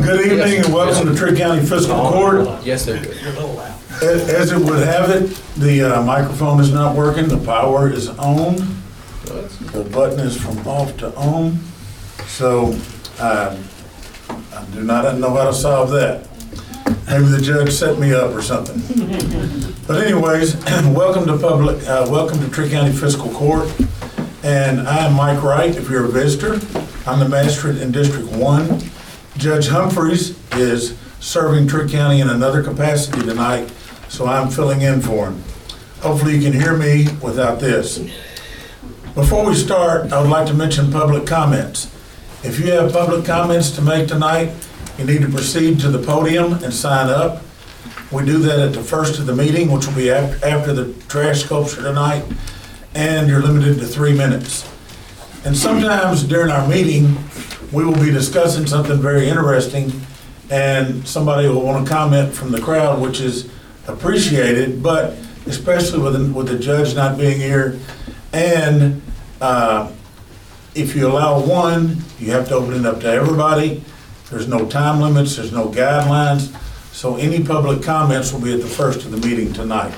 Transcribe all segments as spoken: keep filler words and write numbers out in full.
Good evening and welcome to Trigg County Fiscal Court. Yes, sir. As as it would have it, the uh, microphone is not working, the power is on. The button is from off to on. So uh, I do not know how to solve that. Maybe the judge set me up or something. But anyways, welcome to public, uh, welcome to Trigg County Fiscal Court. And I am Mike Wright, if you're a visitor. I'm the magistrate in District one. Judge Humphreys is serving Trigg County in another capacity tonight, so I'm filling in for him. Hopefully you can hear me without this. Before we start, I would like to mention public comments. If you have public comments to make tonight, you need to proceed to the podium and sign up. We do that at the first of the meeting, which will be after the trash sculpture tonight, and you're limited to three minutes. And sometimes during our meeting, we will be discussing something very interesting, and somebody will want to comment from the crowd, which is appreciated, but especially with the, with the judge not being here. And uh, if you allow one, you have to open it up to everybody. There's no time limits, there's no guidelines. So any public comments will be at the first of the meeting tonight.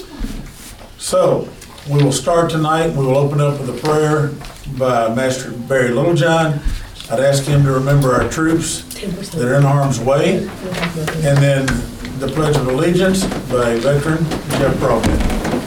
So we will start tonight. We will open up with a prayer by Master Barry Littlejohn. I'd ask him to remember our troops that are in harm's way. And then the Pledge of Allegiance by veteran Jeff Broadbent.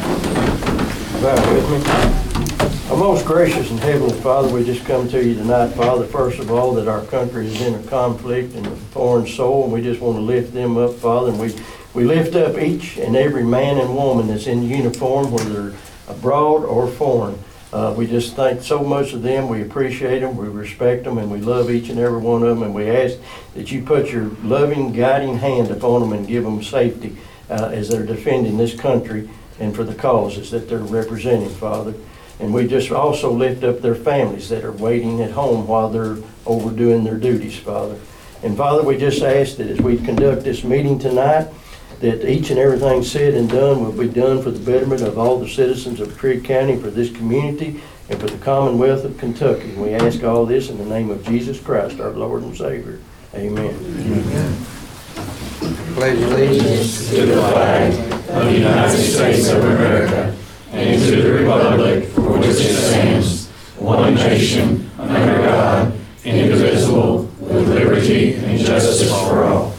Bow with me. Our most gracious and heavenly Father, we just come to you tonight, Father, first of all, that our country is in a conflict and a foreign soul, and we just want to lift them up, Father, and we, we lift up each and every man and woman that's in uniform, whether abroad or foreign. Uh, we just thank so much of them. We appreciate them, we respect them, and we love each and every one of them, and we ask that you put your loving, guiding hand upon them and give them safety uh, as they're defending this country and for the causes that they're representing, Father. And we just also lift up their families that are waiting at home while they're overdoing their duties, Father. And Father, we just ask that as we conduct this meeting tonight, that each and everything said and done will be done for the betterment of all the citizens of Trigg County, for this community, and for the Commonwealth of Kentucky. And we ask all this in the name of Jesus Christ, our Lord and Savior. Amen. Amen. Pledge allegiance to the flag of the United States of America and to the republic for which it stands, one nation, under God, indivisible, with liberty and justice for all.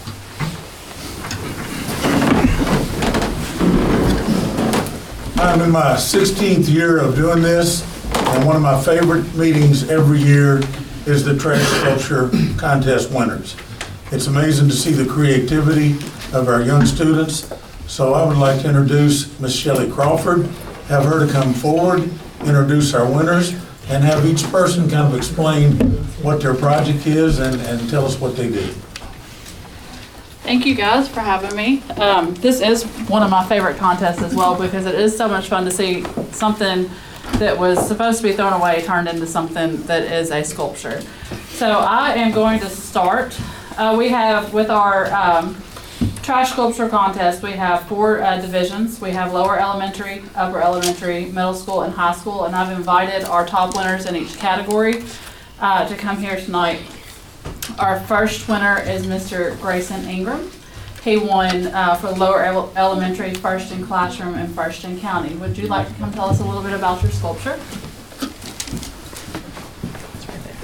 I'm in my sixteenth year of doing this, and one of my favorite meetings every year is the trash sculpture contest winners. It's amazing to see the creativity of our young students. So I would like to introduce Miss Shelley Crawford, have her to come forward, introduce our winners, and have each person kind of explain what their project is and, and tell us what they do. Thank you guys for having me. Um, this is one of my favorite contests as well, because it is so much fun to see something that was supposed to be thrown away turned into something that is a sculpture. So I am going to start. Uh, we have, with our um, trash sculpture contest, we have four uh, divisions. We have lower elementary, upper elementary, middle school, and high school. And I've invited our top winners in each category uh, to come here tonight. Our first winner is Mister Grayson Ingram. He won uh, for lower ele elementary, first in classroom, and first in county. Would you like to come tell us a little bit about your sculpture? It's right there.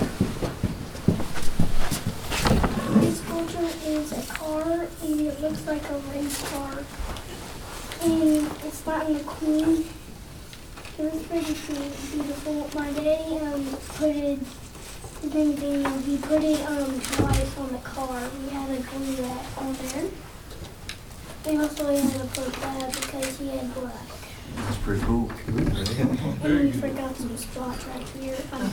My sculpture is a car, and it looks like a race car. And it's not in the queen. It was pretty beautiful. My daddy um, put it. Then, then he put it um twice on the car. We had to glue that on there. We also had to put that because he had black. That's pretty cool. And we forgot some spots right here. I'm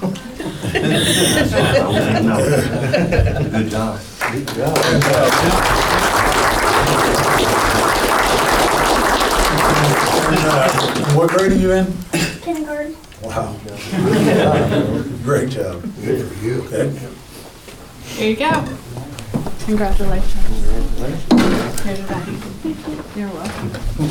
Good job. Good job. Uh, what grade are you in? kindergarten. Wow. Great job. Good for you. Okay. Here you go. Congratulations. Congratulations. Here's your bag. You're welcome.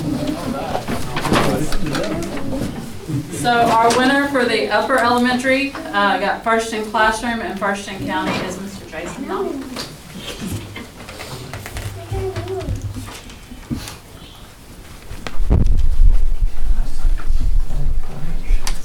So our winner for the upper elementary uh, got first in classroom and first in county is Mister Jason Knox.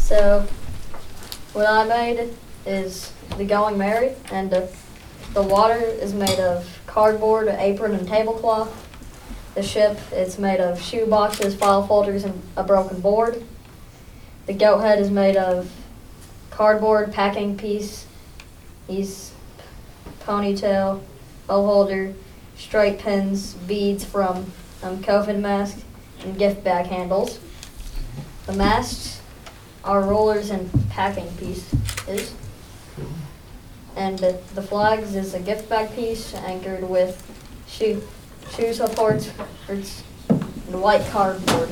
So, what I made is the Going Merry, and uh, the water is made of cardboard, apron, and tablecloth. The ship is made of shoe boxes, file folders, and a broken board. The goat head is made of cardboard, packing piece, these ponytail, bow holder, straight pins, beads from um, COVID mask, and gift bag handles. The masks are rollers and packing pieces. And the, the flags is a gift bag piece anchored with shoe, shoe supports and white cardboard.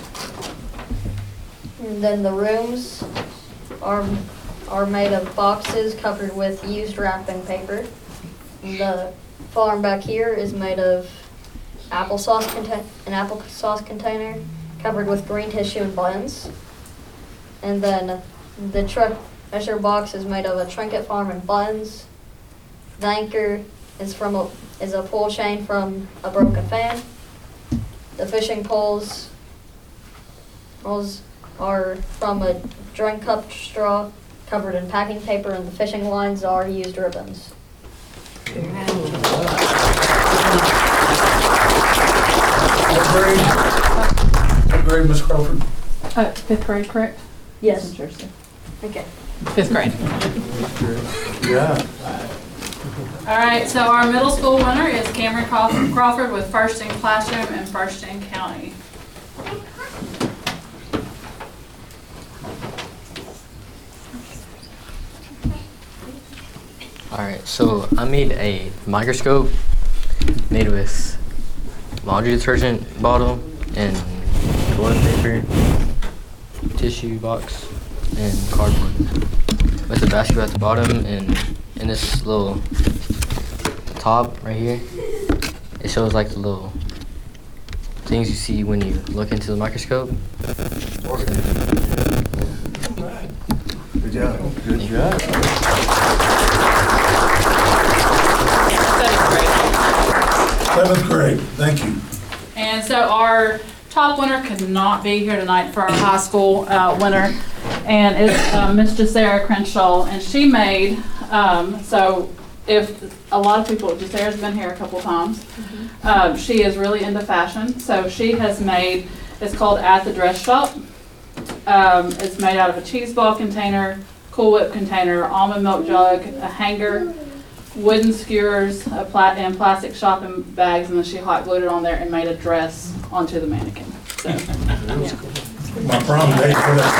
And then the rooms are, are made of boxes covered with used wrapping paper. And the farm back here is made of applesauce contain- an applesauce container covered with green tissue and buttons. And then the truck treasure box is made of a trinket farm and buttons. The anchor is from a, is a pull chain from a broken fan. The fishing poles, poles are from a drink cup straw covered in packing paper, and the fishing lines are used ribbons. What grade? What grade, Miss Crawford? Uh, fifth grade, correct? Yes. Interesting. Okay. Fifth grade. Yeah. All right, so our middle school winner is Cameron Craw- Crawford with first in classroom and first in county. Alright, so I made a microscope made with laundry detergent bottle and toilet paper, tissue box, and cardboard. With a basket at the bottom, and in this little top right here, it shows like the little things you see when you look into the microscope. Good job. Good job. Seventh grade, thank you. And so our top winner could not be here tonight for our high school uh, winner, and it's uh, Miss Jacera Crenshaw, and she made, um, so if a lot of people, Jacera's been here a couple times, um, she is really into fashion, so she has made, it's called At the Dress Shop. Um, it's made out of a cheese ball container, Cool Whip container, almond milk jug, a hanger, wooden skewers, a pla- and plastic shopping bags, and then she hot glued it on there and made a dress onto the mannequin. So, yeah. My prom date for that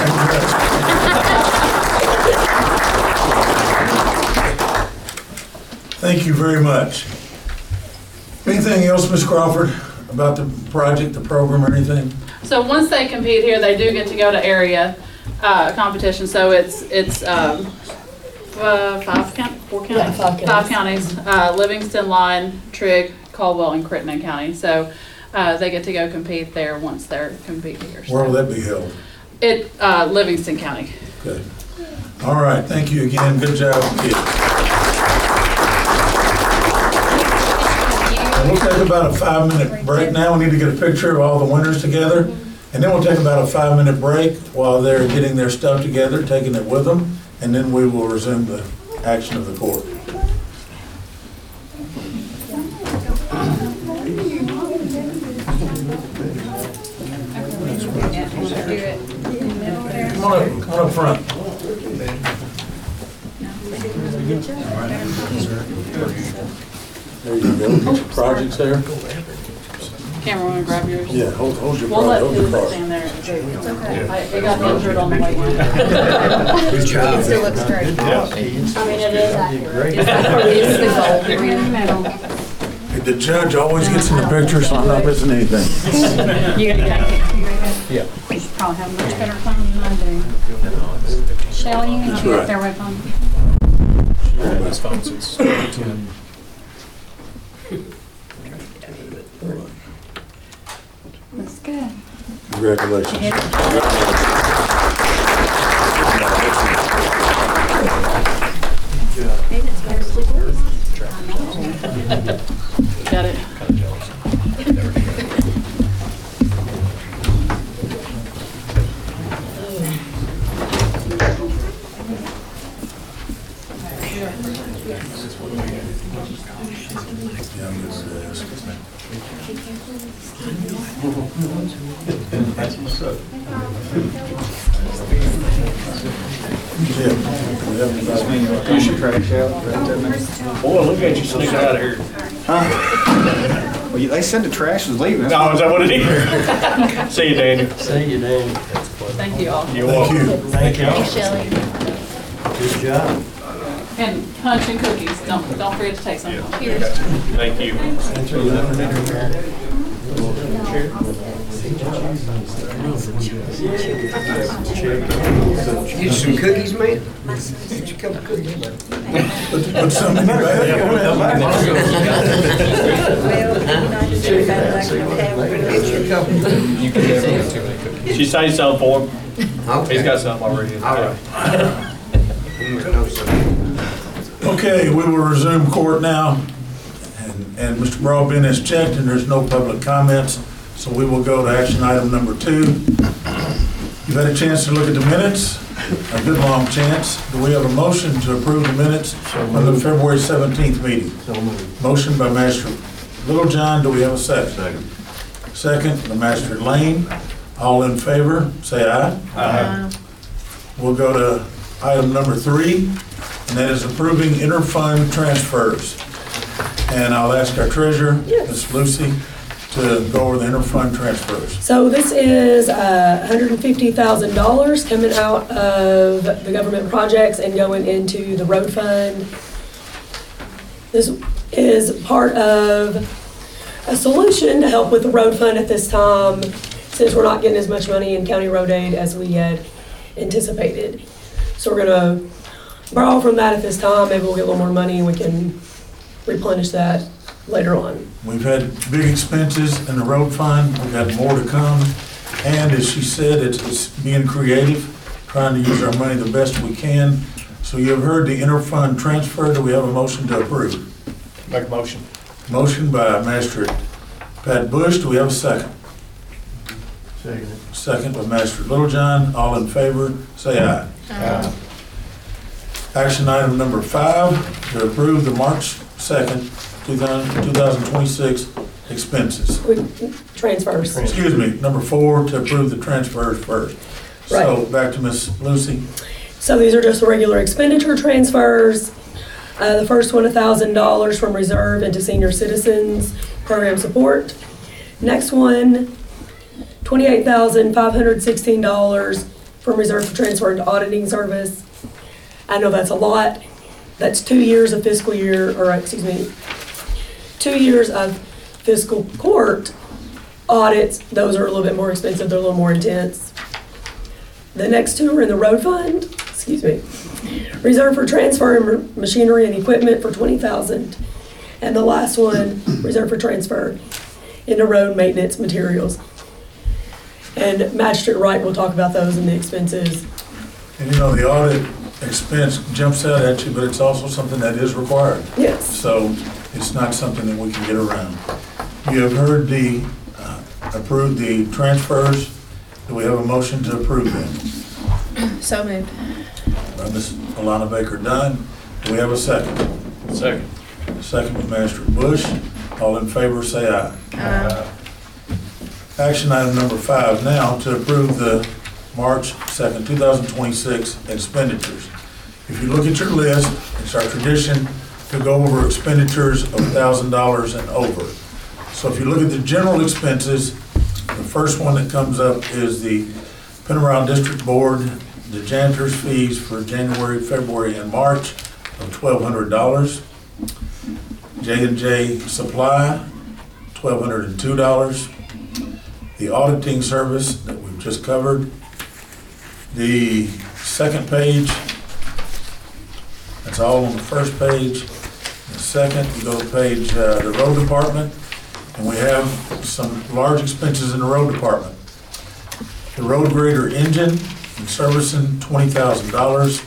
same dress. Thank you very much. Anything else, Miz Crawford, about the project, the program, or anything? So once they compete here, they do get to go to area uh, competition. So it's it's um, uh, five count, four counties, Yeah, five five counties. counties: uh, Livingston, Lyon, Trigg, Caldwell, and Crittenden County. So uh, they get to go compete there once they're compete here. So Where will that be held? It uh, Livingston County. Good. All right, thank you again. Good job, kids. We'll take about a five-minute break now. We need to get a picture of all the winners together. And then we'll take about a five-minute break while they're getting their stuff together, taking it with them, and then we will resume the action of the court. Come on up, come on up front. There you go. Get your projects there. Camera, want to grab yours? Yeah, hold, hold your We'll let project, hold your Elizabeth project. stand there. It's okay. I- It got injured on the way in. Good job. It still looks great. Yeah. I mean, it is accurate. It's the gold green medal. The judge always gets in the picture, so I'm not missing anything. You gotta get it. Yeah. You should probably have a much better time than I do. Shelley, you can That's be right. up there with them. His phone since ten. That's good. Congratulations. Got it. Yeah, I'm good with this. Jim, we have anybody? You should trash out. Boy, look at you sneaking out of here. Well, you- they said the trash was leaving. That's No, is that what it is? See you, Daniel. See you, Dan. Thank you all. You're Thank welcome. you. Thank you. Thanks, Shelley. Good job. And punch and cookies, don't, don't forget to take some. Thank you. Get you some cookies, man? Get you a couple cookies. Put put some in your bag. Get you a couple. You can never have too many cookies. She saved some for him. Okay. He's got some already. All right. No, sir. Okay, we will resume court now. And, and Mister Broadbent has checked and there's no public comments, so we will go to action item number two. You've had a chance to look at the minutes, a good long chance. Do we have a motion to approve the minutes from the February seventeenth meeting? So moved. Motion by Master Littlejohn, do we have a second? Second. Second by Master Lane. All in favor, say aye. Aye. We'll go to item number three, and that is approving interfund transfers. And I'll ask our treasurer, Miz Lucy, to go over the interfund transfers. So this is uh, one hundred fifty thousand dollars coming out of the government projects and going into the road fund. This is part of a solution to help with the road fund at this time, since we're not getting as much money in county road aid as we had anticipated. So we're gonna borrow from that at this time. Maybe we'll get a little more money and we can replenish that later on. We've had big expenses in the road fund, we've got more to come. And as she said, it's, it's being creative, trying to use our money the best we can. So you have heard the interfund transfer, do we have a motion to approve? Make a motion. Motion by Master Pat Bush, do we have a second? Second. Second by Master Littlejohn, all in favor, say aye. Aye. Action item number five, to approve the March second, two thousand twenty-six expenses. We- Transfers. Excuse me, number four, to approve the transfers first. So, back to Miss Lucy. So these are just regular expenditure transfers. Uh, the first one, one thousand dollars from reserve into senior citizens program support. Next one, twenty-eight thousand five hundred sixteen dollars from reserve for transfer into auditing service. I know that's a lot. That's two years of fiscal year, or excuse me, two years of fiscal court audits. Those are a little bit more expensive. They're a little more intense. The next two are in the road fund, excuse me. Reserve for transfer and machinery and equipment for twenty thousand dollars. And the last one, reserve for transfer into road maintenance materials. And Magistrate Wright will talk about those and the expenses. And you know, the audit expense jumps out at you, but it's also something that is required. Yes. So it's not something that we can get around. You have heard the, uh, approved the transfers. Do we have a motion to approve them? So moved. By Miz Alana Baker Dunn. Do we have a second? Second. Second by Master Bush. All in favor, say aye. Aye. Action item number five now, to approve the March second, two thousand twenty-six expenditures. If you look at your list, it's our tradition to go over expenditures of one thousand dollars and over. So if you look at the general expenses, the first one that comes up is the Penn District Board, the janitor's fees for January, February, and March of twelve hundred dollars. J and J Supply, twelve hundred two dollars. The auditing service that we've just covered. The second page, that's all on the first page. The second, you go to page, uh, the road department, and we have some large expenses in the road department. The road grader engine and servicing, twenty thousand dollars.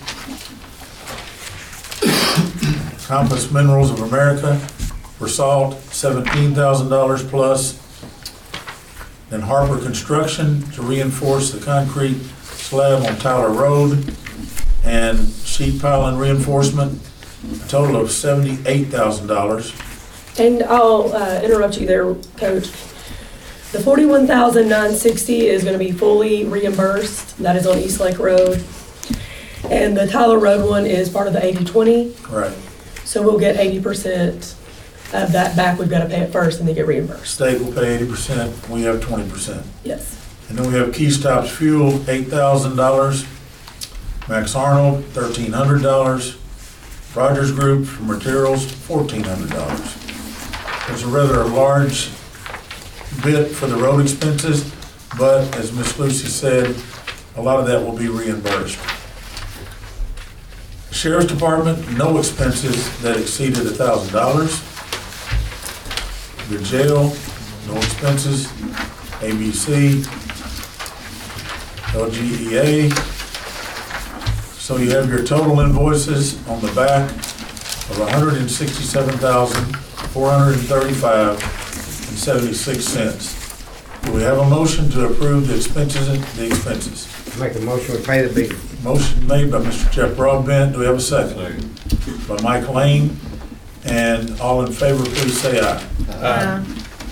Compass Minerals of America for salt, seventeen thousand dollars plus. Then Harper Construction to reinforce the concrete slab on Tyler Road, and sheet pile and reinforcement, a total of seventy-eight thousand dollars. And I'll uh, interrupt you there, Coach. The forty-one thousand nine hundred sixty is going to be fully reimbursed. That is on East Lake Road. And the Tyler Road one is part of the eighty twenty. Right. So we'll get eighty percent of that back. We've got to pay it first and then get reimbursed. State will pay eighty percent, we have twenty percent. Yes. And then we have Key Stops Fuel, eight thousand dollars. Max Arnold, thirteen hundred dollars. Rogers Group for materials, fourteen hundred dollars. There's a rather large bit for the road expenses, but as Miss Lucy said, a lot of that will be reimbursed. Sheriff's Department, no expenses that exceeded one thousand dollars. The jail, no expenses. A B C, L G E A. So you have your total invoices on the back of one hundred sixty-seven thousand, four hundred thirty-five and seventy-six cents. Do we have a motion to approve the expenses, the expenses? Make a motion, we pay the bill. Motion made by Mister Jeff Broadbent. Do we have a second? By Mike Lane. And all in favor, please say aye. Aye.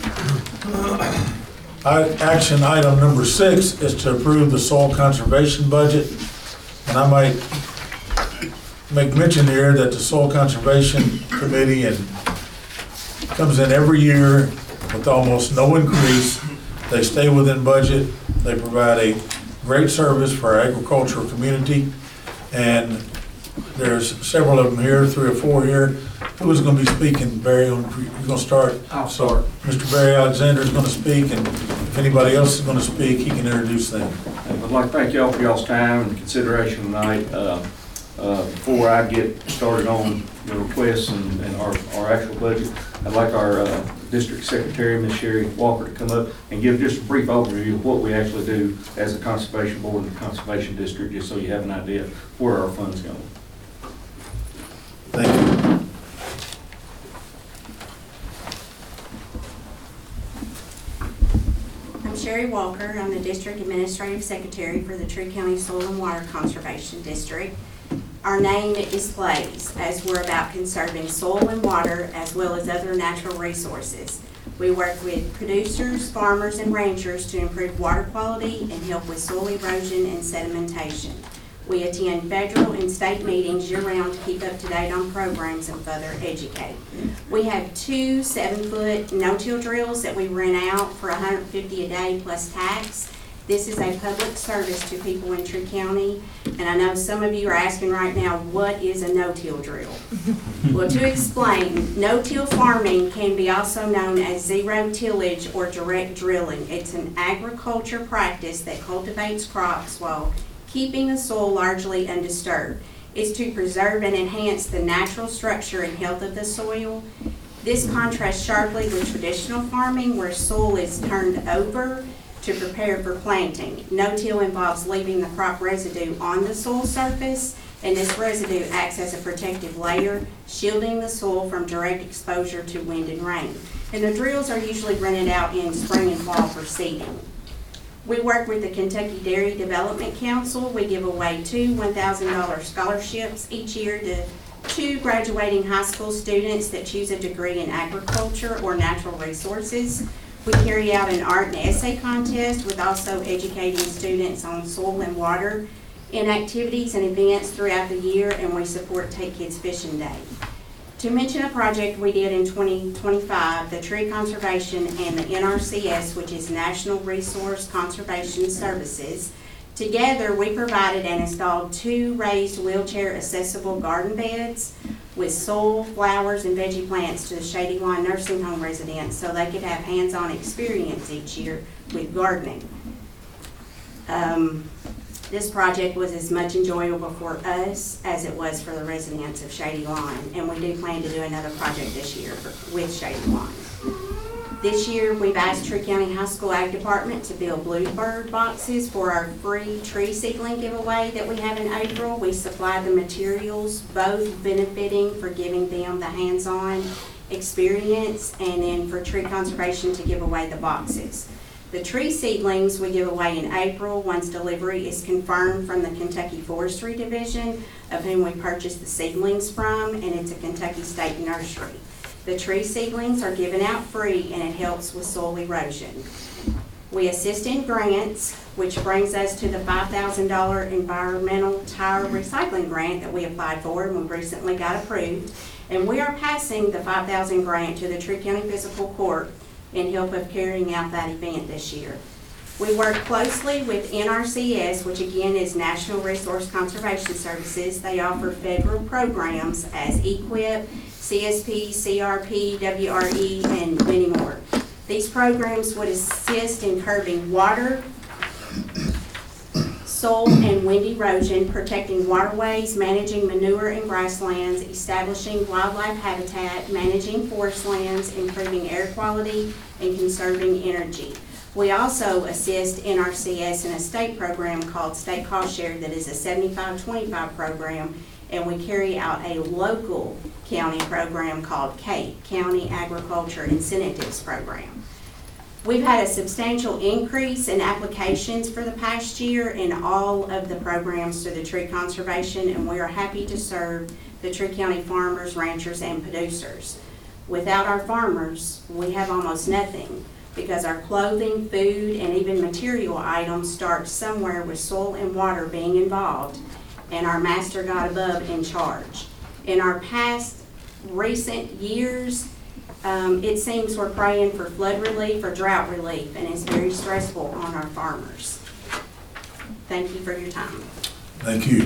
I- Action item number six is to approve the soil conservation budget. And I might make mention here that the Soil Conservation Committee and comes in every year with almost no increase. They stay within budget. They provide a great service for our agricultural community. And there's several of them here, three or four here. Who is going to be speaking, Barry? You're going to start? I'll start. Mister Barry Alexander is going to speak, and if anybody else is going to speak, he can introduce them. I'd like to thank y'all for y'all's time and consideration tonight. Uh, uh, Before I get started on the requests and and our our actual budget, I'd like our uh, District Secretary, Miz Sherry Walker, to come up and give just a brief overview of what we actually do as a Conservation Board and the Conservation District, just so you have an idea of where our funds go. Thank you. I'm Sherry Walker. I'm the District Administrative Secretary for the Tree County Soil and Water Conservation District. Our name displays as we're about conserving soil and water as well as other natural resources. We work with producers, farmers, and ranchers to improve water quality and help with soil erosion and sedimentation. We attend federal and state meetings year-round to keep up to date on programs and further educate. We have two seven-foot no-till drills that we rent out for one hundred fifty dollars a day plus tax. This is a public service to people in Tree County, and I know some of you are asking right now, what is a no-till drill? Well, to explain, no-till farming can be also known as zero tillage or direct drilling. It's an agriculture practice that cultivates crops while keeping the soil largely undisturbed. It's to preserve and enhance the natural structure and health of the soil. This contrasts sharply with traditional farming where soil is turned over to prepare for planting. No-till involves leaving the crop residue on the soil surface, and this residue acts as a protective layer, shielding the soil from direct exposure to wind and rain. And the drills are usually rented out in spring and fall for seeding. We work with the Kentucky Dairy Development Council. We give away two one thousand dollar scholarships each year to two graduating high school students that choose a degree in agriculture or natural resources. We carry out an art and essay contest with also educating students on soil and water in activities and events throughout the year, and we support Take Kids Fishing Day. To mention a project we did in twenty twenty-five, the Tree Conservation and the N R C S, which is National Resource Conservation Services, together we provided and installed two raised wheelchair accessible garden beds with soil, flowers, and veggie plants to the Shady Lawn Nursing Home residents so they could have hands-on experience each year with gardening. Um, This project was as much enjoyable for us as it was for the residents of Shady Lawn, and we do plan to do another project this year for, with Shady Lawn. This year, we've asked Tree County High School Ag Department to build bluebird boxes for our free tree seedling giveaway that we have in April. We supply the materials, both benefiting for giving them the hands-on experience, and then for tree conservation to give away the boxes. The tree seedlings we give away in April once delivery is confirmed from the Kentucky Forestry Division, of whom we purchased the seedlings from, and it's a Kentucky State nursery. The tree seedlings are given out free and it helps with soil erosion. We assist in grants, which brings us to the five thousand dollar environmental tire recycling grant that we applied for and we recently got approved. And we are passing the five thousand grant to the Tree County Physical Court in help of carrying out that event this year. We work closely with N R C S, which again is National Resource Conservation Services. They offer federal programs as EQIP, C S P, C R P, W R E, and many more. These programs would assist in curbing water, soil and wind erosion, protecting waterways, managing manure and grasslands, establishing wildlife habitat, managing forest lands, improving air quality, and conserving energy. We also assist N R C S in a state program called State Cost Share that is a seventy-five twenty-five program, and we carry out a local county program called CAPE, County Agriculture Incentives Program. We've had a substantial increase in applications for the past year in all of the programs through the tree conservation, and we are happy to serve the Tree County farmers, ranchers, and producers. Without our farmers, we have almost nothing, because our clothing, food, and even material items start somewhere with soil and water being involved, and our Master God above in charge. In our past recent years, Um, it seems we're praying for flood relief or drought relief, and it's very stressful on our farmers. Thank you for your time. Thank you.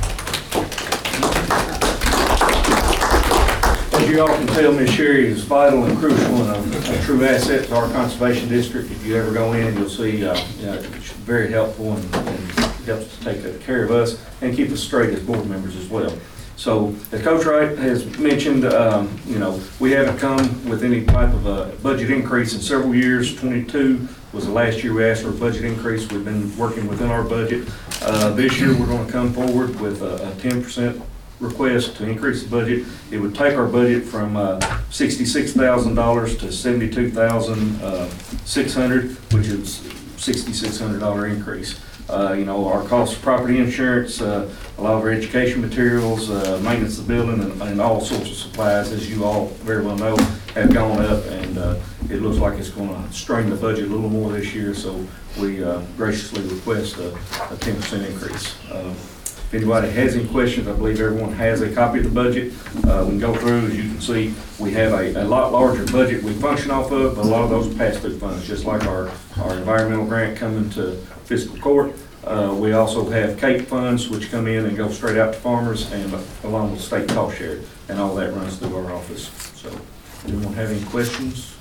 As you all can tell, Miz Sherry is vital and crucial and a, a true asset to our conservation district. If you ever go in, you'll see, uh, you know, she's very helpful and, and helps to take care of us and keep us straight as board members as well. So, as Coach Wright has mentioned, um, you know, we haven't come with any type of a budget increase in several years. twenty-two was the last year we asked for a budget increase. We've been working within our budget. Uh, this year, we're going to come forward with a, a ten percent request to increase the budget. It would take our budget from uh, sixty-six thousand dollars to seventy-two thousand six hundred dollars, which is six thousand six hundred dollars increase. Uh, you know, our cost of property insurance, uh, a lot of our education materials, uh, maintenance of the building, and, and all sorts of supplies, as you all very well know, have gone up, and uh, it looks like it's going to strain the budget a little more this year, so we uh, graciously request a, a ten percent increase. Uh, if anybody has any questions, I believe everyone has a copy of the budget. Uh, we can go through, as you can see, we have a, a lot larger budget we function off of, but a lot of those are pass-through funds, just like our, our environmental grant coming to fiscal court. Uh, we also have CAPE funds, which come in and go straight out to farmers, and uh, along with state cost share, and all that runs through our office. So, anyone have any questions?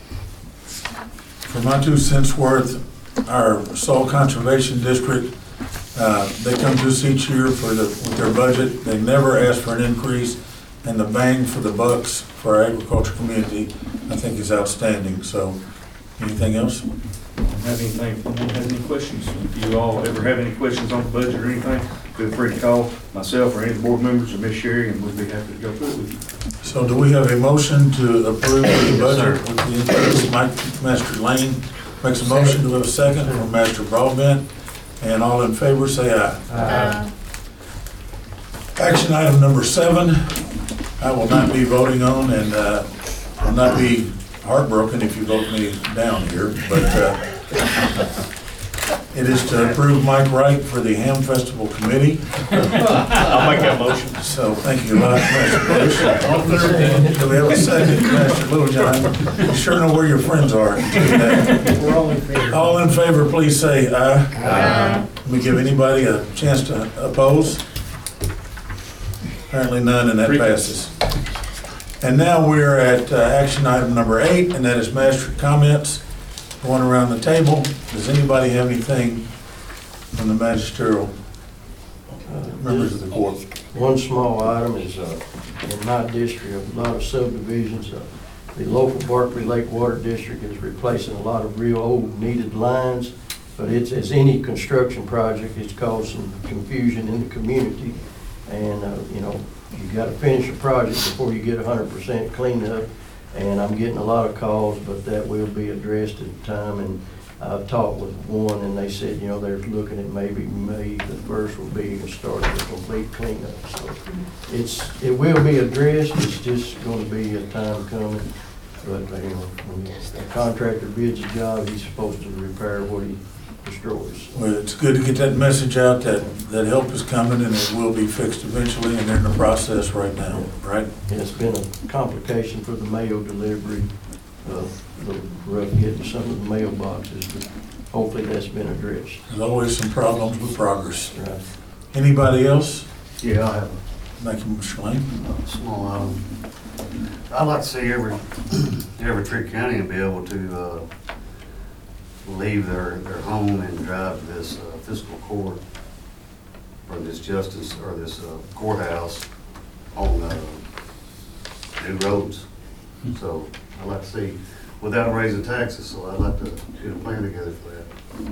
For my two cents worth, our soil conservation district, uh, they come to us each year for the, with their budget. They never ask for an increase, and the bang for the bucks for our agriculture community, I think, is outstanding. So, anything else? Have anything, if anyone has any questions, if you all ever have any questions on the budget or anything, feel free to call myself or any of the board members or Miz Sherry, and we'd be happy to go through it with you. So do we have a motion to approve the budget with the increase? Mike Master Lane makes a motion. Do we have a second from Master Broadbent? And all in favor, say aye. Aye. Action item number seven, I will not be voting on, and uh, will not be heartbroken if you vote me down here, but uh, it is to approve Mike Wright for the Ham Festival Committee. I'll make that motion. So, thank you a lot, Master Bruce. Do we have a second, Master Littlejohn? You sure know where your friends are. We're all in favor. All in favor, please say aye. Aye. Let me give anybody a chance to oppose. Apparently none, and that passes. And now we're at uh, action item number eight, and that is master comments. Going around the table. Does anybody have anything from the magisterial uh, members of the court? One small item is, uh, in my district, a lot of subdivisions, uh, the local Barkley Lake Water District is replacing a lot of real old needed lines, but it's, as any construction project, it's caused some confusion in the community. And, uh, you know, you gotta finish a project before you get one hundred percent cleanup. And I'm getting a lot of calls, but that will be addressed at the time. And I've talked with one and they said, you know, they're looking at maybe May the first will be the start of the complete cleanup. So it's, it will be addressed, it's just gonna be a time coming. But, you know, when the contractor bids a job, he's supposed to repair what he destroys. Well, it's good to get that message out that, that help is coming and it will be fixed eventually, and they're in the process right now, right? And it's been a complication for the mail delivery, uh, the rough getting some of the mailboxes, but hopefully that's been addressed. There's always some problems with progress. Right. Anybody else? Yeah, I have Thank you, Mister Lane. a small item. I'd like to see every, every Trigg County be able to, uh, leave their, their home and drive to this uh, fiscal court or this justice or this uh, courthouse on uh, new roads. So I'd like to see, without raising taxes, so I'd like to get a plan together for that.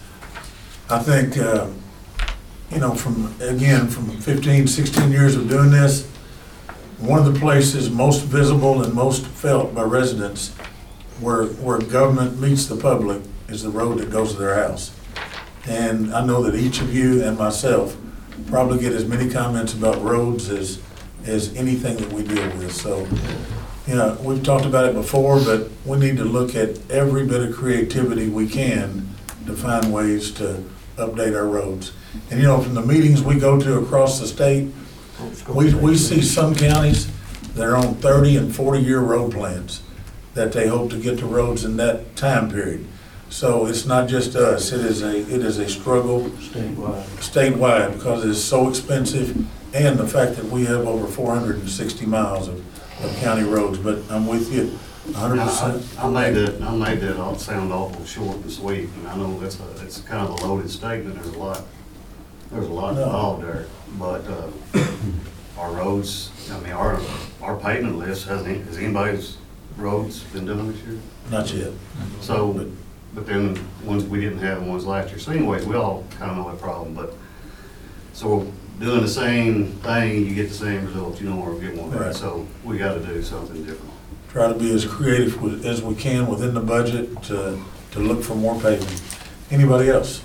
I think, uh, you know, from, again, from fifteen, sixteen years of doing this, one of the places most visible and most felt by residents where, where government meets the public is the road that goes to their house. And I know that each of you and myself probably get as many comments about roads as, as anything that we deal with. So, you know, we've talked about it before, but we need to look at every bit of creativity we can to find ways to update our roads. And, you know, from the meetings we go to across the state, we, we see some counties that are on thirty and forty year road plans that they hope to get the roads in that time period. So it's not just us, it is a, it is a struggle Statewide. statewide because it's so expensive, and the fact that we have over four hundred sixty miles of, of county roads. But I'm with you one hundred percent. I I made that, I made that all sound awful short and sweet, and I know that's a, it's kind of a loaded statement, there's a lot, there's a lot No. involved there. But, uh, our roads, I mean, our, our pavement list, has, any- has anybody's roads been done this year? Not yet. So, but then, ones we didn't have, and ones last year, so anyways, we all kind of know that problem, but, so, doing the same thing, you get the same results, you don't want to get one, Right. so we gotta do something different. Try to be as creative with- as we can within the budget to, to look for more paving. Anybody else?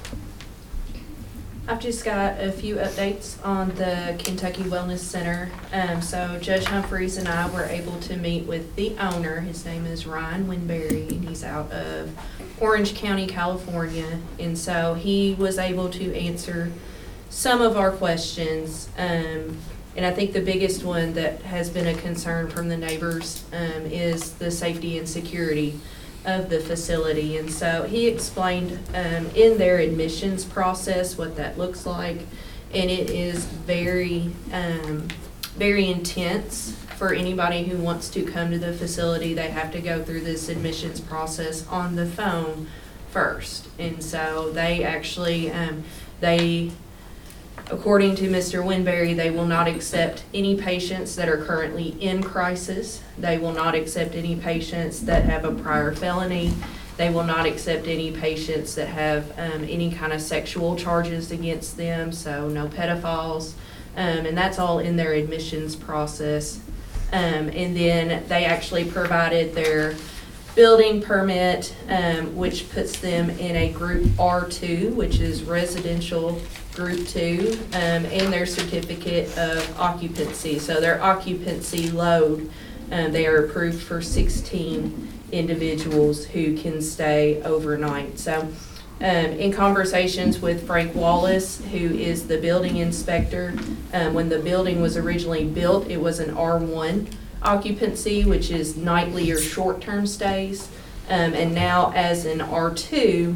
I've just got a few updates on the Kentucky Wellness Center. Um, so Judge Humphreys and I were able to meet with the owner. His name is Ryan Winberry, and he's out of Orange County, California. And so he was able to answer some of our questions. Um, and I think the biggest one that has been a concern from the neighbors um, is the safety and security of the facility. And so he explained um, in their admissions process what that looks like, and it is very um, very intense for anybody who wants to come to the facility. They have to go through this admissions process on the phone first. And so they actually um, they according to Mister Winberry, they will not accept any patients that are currently in crisis. They will not accept any patients that have a prior felony. They will not accept any patients that have um, any kind of sexual charges against them, so no pedophiles. Um, and that's all in their admissions process. Um, and then they actually provided their building permit, um, which puts them in a group R two, which is residential group two, um, and their certificate of occupancy. So their occupancy load, um, they are approved for sixteen individuals who can stay overnight. So um, in conversations with Frank Wallace, who is the building inspector, um, when the building was originally built, it was an R one occupancy, which is nightly or short-term stays. Um, and now as an R two,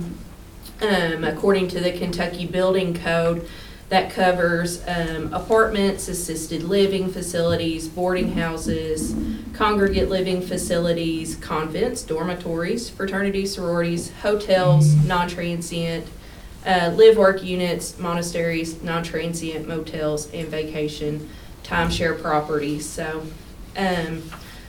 Um, according to the Kentucky Building Code, that covers um, apartments, assisted living facilities, boarding houses, congregate living facilities, convents, dormitories, fraternities, sororities, hotels, non-transient, uh, live-work units, monasteries, non-transient motels, and vacation timeshare properties. So, um,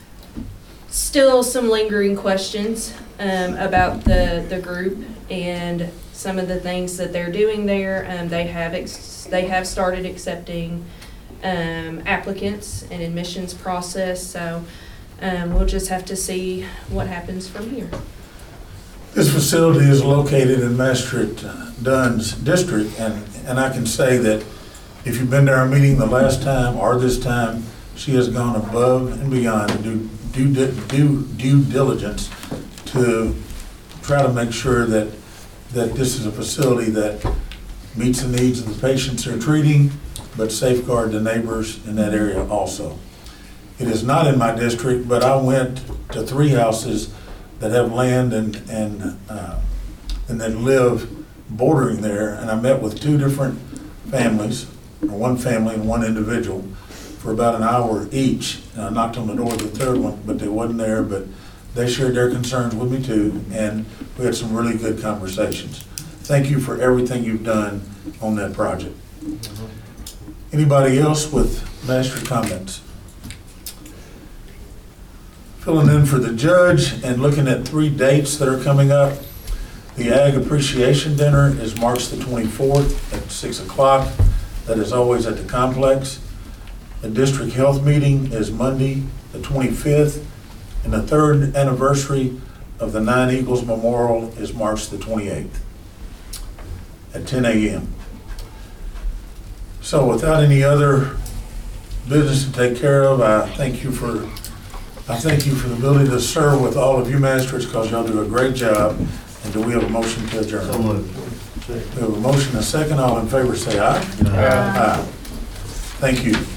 still some lingering questions um, about the, the group and some of the things that they're doing there. Um, they have ex- they have started accepting um, applicants and admissions process. So um, we'll just have to see what happens from here. This facility is located in Maastricht Dunn's district, and, and I can say that if you've been to our meeting the last time or this time, she has gone above and beyond to do due, due, due diligence to try to make sure that, that this is a facility that meets the needs of the patients they're treating, but safeguard the neighbors in that area also. It is not in my district, but I went to three houses that have land and, and, uh, and that live bordering there, and I met with two different families, or one family and one individual, for about an hour each. And I knocked on the door of the third one, but they wasn't there, but they shared their concerns with me too, and we had some really good conversations. Thank you for everything you've done on that project. Anybody else with master comments? Filling in for the judge and looking at three dates that are coming up. The Ag Appreciation Dinner is March the twenty-fourth at six o'clock. That is always at the complex. The district health meeting is Monday the twenty-fifth, and the third anniversary of the Nine Eagles Memorial is March the twenty-eighth at ten A M So without any other business to take care of, I thank you for I thank you for the ability to serve with all of you masters, because y'all do a great job. And do we have a motion to adjourn? So moved. We have a motion and a second. All in favor say aye. Aye. Aye. Thank you.